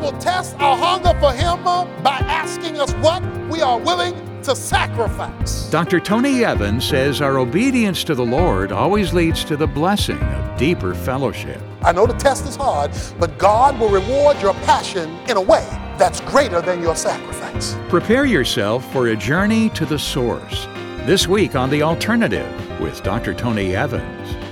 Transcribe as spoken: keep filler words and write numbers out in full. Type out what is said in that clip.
will test our hunger for Him by asking us what we are willing to sacrifice. Doctor Tony Evans says our obedience to the Lord always leads to the blessing of deeper fellowship. I know the test is hard, but God will reward your passion in a way that's greater than your sacrifice. Prepare yourself for a journey to the source. This week on The Alternative with Doctor Tony Evans.